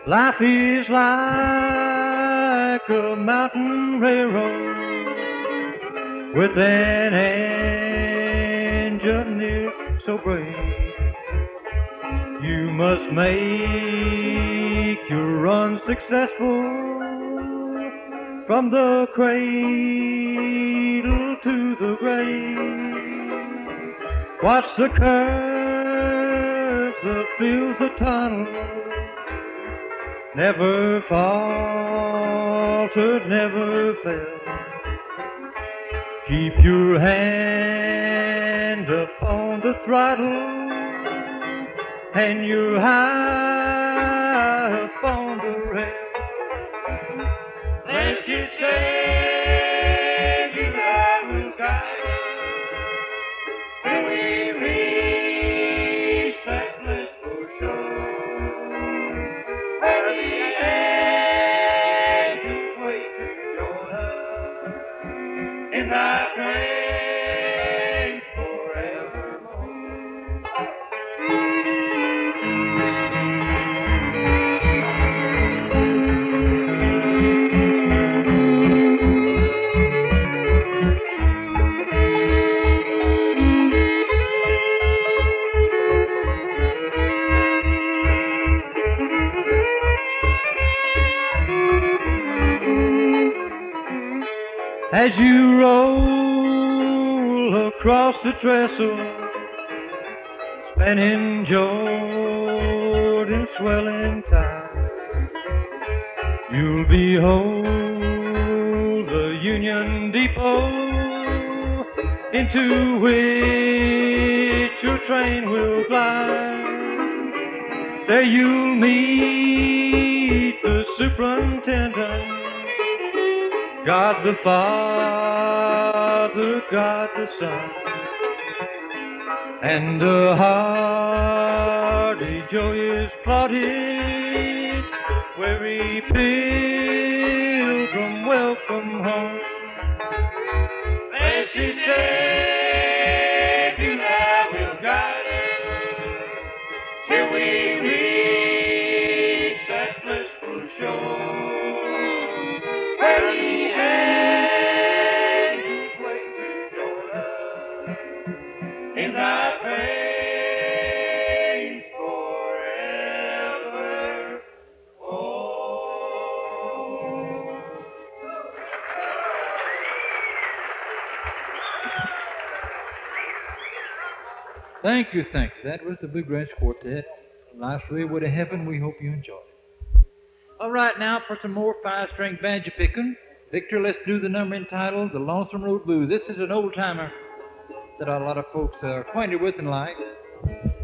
Life is like a mountain railroad with an engineer so brave. You must make your run successful from the cradle to the grave. Watch the curve that fills the tunnel. Never faltered, never fell. Keep your hand upon the throttle and your eye upon the rail. Lest you say you I will guide till we reach that blissful shore where the angels wait to join us in thy praise forevermore. As you roll across the trestle, spanning Jordan's swelling tide, you'll behold the Union Depot into which your train will glide. There you'll meet the superintendent, God the Father, God the Son, and a hearty joyous plotted weary pilgrim welcome home. Blessed Savior, thou wilt guide us till we reach that blissful shore where the angels wait to join us in thy praise forevermore. Thank you, thank you. That was the Bluegrass Quartet. Life's Railway to Heaven. We hope you enjoyed it. All right, now for some more five-string banjo picking. Victor, let's do the number entitled The Lonesome Road Blues. This is an old-timer that a lot of folks are acquainted with and like.